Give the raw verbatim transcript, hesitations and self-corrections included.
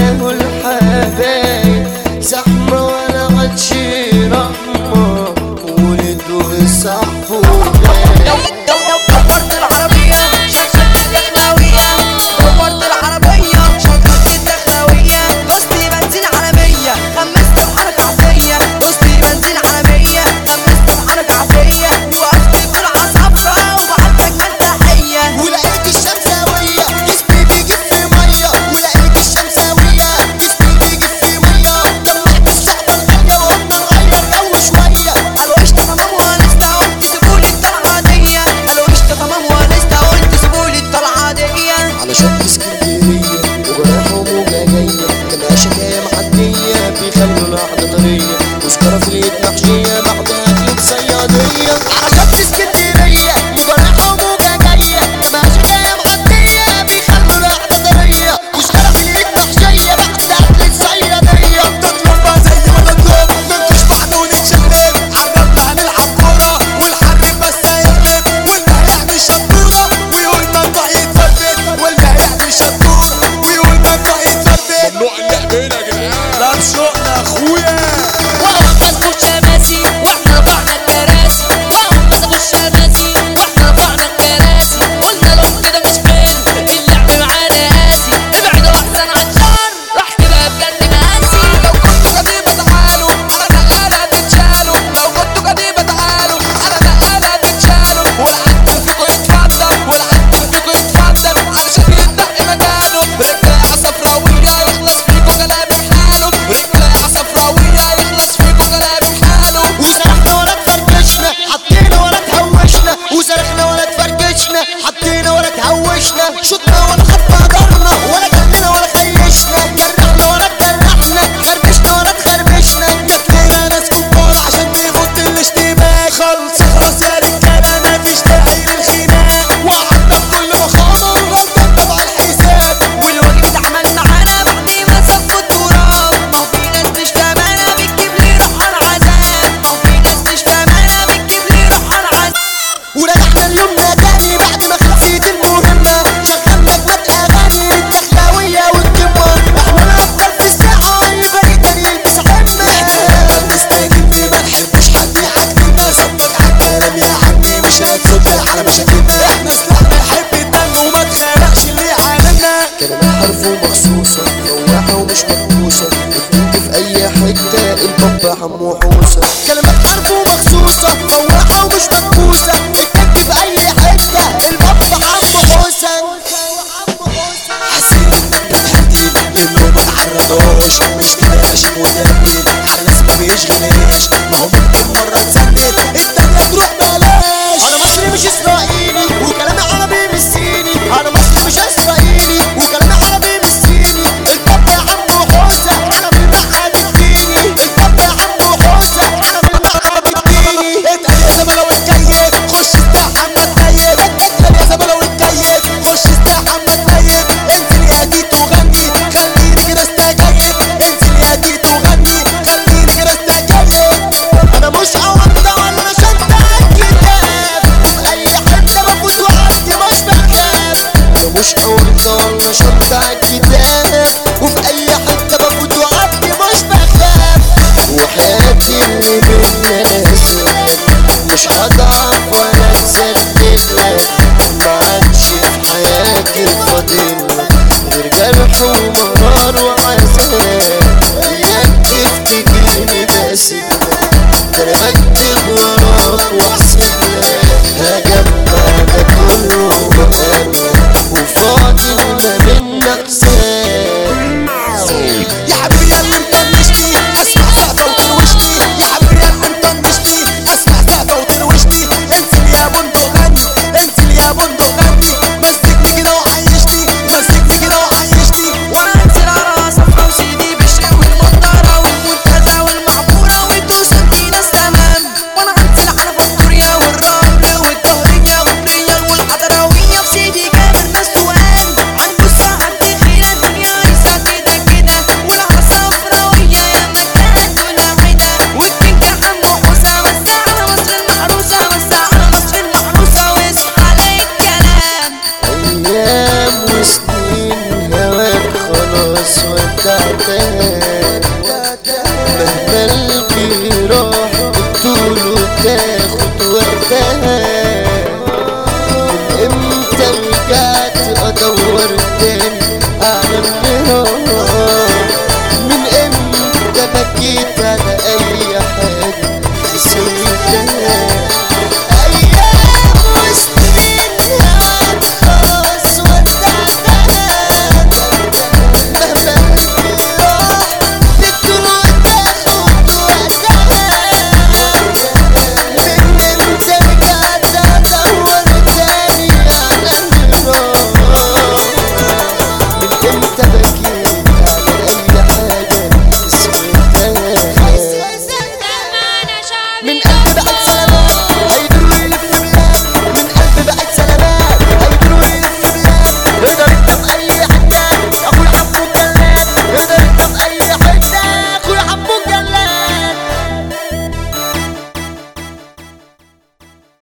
اهو الحبايب زحمة ولا عادش رحمة، ولدوا الصحب دورت العربية شغلت الدخلاوية، دورت العربية شغلت الدخلاوية، دوستي بنزين عالمية خمست بحركة عافية، دوستي بنزين عالمية خمست بحركة عافية، وقفت جرعة صفرا وبعتلك ألف تحية. ولقيت الشمساوية جسمي بيجف في مية، ولقيت الشمساوية جسمي بيجف في مية، طلعت الشعب الغالية وقلنا نغير جو شوية. قالوا قشطة تمام وهنستا قلت سيبولي الطلعة دية، قالوا قشطة تمام وهنستا قلت سيبولي الطلعة دية. على شط اسكندرية وجراحة وموجة جاية، كان شكاية معدية بيخلوا القعدة طرية، وسكرة في اليد محشية بعد أكلة صيادية. على شط اسكندرية وجراحة وموجة جاية، كان شكاية معدية بيخلوا القعدة طرية، وسكرة في اليد محشية بعد أكلة صيادية. تطلب بقى زي ما تطلب منكش بعد ونتشلب، عرفنا هنلعب كورة والحرب بس هيغلب، واللي هيعمل شطورة ويقول ممنوع يتثبت، واللي هيعمل شطورة ويقول ممنوع يتثبت. ممنوع اللعب هنا يا جدعان، لا بشوقنا يا اخويا. وهم مسكوا الشماسي واحنا رفعنا الكراسي، وهم مسكوا الشماسي واحنا رفعنا الكراسي، قلنا لهم كده مش حلو اللعب معانا قاسي، ابعدوا احسن عن شر راح تبقى بجد مقاسي. لو كنتوا قديمة تعالوا على نقالة تتشالوا، لو كنتوا قديمة تعالوا على نقالة تتشالوا، والعدل فيكوا يتفضل والعدل فيكوا يتفضل علشان يتنقي مكانه. رجالة صفراوية يخلص فيكوا كلام بحاله، رجالة صفراوية يخلص فيكوا كلام بحاله. وسرحنا ولا تفركشنا حطينا ولا تهوشنا، وسرحنا ولا تفركشنا حطينا ولا تهوشنا، شطنا ولا خط قدرنا ولا جلنا ولا خيشنا، جرحنا ولا تجرحنا خربشنا ولا تخربشنا. جاتلنا ناس كبار عشان بيغط الاشتباك، خلص خلاص يا رجالة مفيش داعي للخناق، وقعدنا بكل مخاضة ونغلطن تبع الحساب. والواجب اتعمل معانا بعد ما صفوا التراب، ما هو في ناس مش فاهمانة بتجيب لي روح على العذاب، ما هو في ناس مش فاهمانة بتجيب لي روح على العذاب. ورجعنا اليومنا تاني بعد ما خلصت المهمة، شغلنا جوات أغاني الدخلاوية والقمة، احنا الأبطال في الساعة الفريق تاني يلبس عمة. نستجيب ما نحبش حد يعاتبنا، ظبط عالكلام يا عمي مش هتصد على مشاكلنا، احنا سلاحنا يحب الدم وما تخرقش اللي عالمنا. كلمات حرف ومخصوصة فواحة ومش مدروسة، بتنجي في أي حتة البابا حمو حوسة. كلمات حرف ومخصوصة فواحة ومش مدروسة، بتنجي في أي حتة البابا حمو حوسة. حسيت انك بتهدي لانه ما تعرضوش، مش كده ماشي مدمر على ناس ما بيشغلهاش، ما هو ممكن مرة تسند التانية تروح بلاش. أنا مصري مش إسرائيلي وكلامي عربي مش صيني، أنا مصري مش إسرائيلي وكلامي عربي مش صيني، البابا يا عمو حوسة أنا في المعهد الديني، البابا يا عمو حوسة أنا في المعهد الديني. اتقل يا زملاوي الكيف خش استحمى تنيف، اتقل يا زملاوي الكيف خش استحمى تنيف، انزل يا تيتو غني خليني كده استجيب، انزل يا تيتو غني خليني كده استجيب. أنا مش عوض من قلبي بقى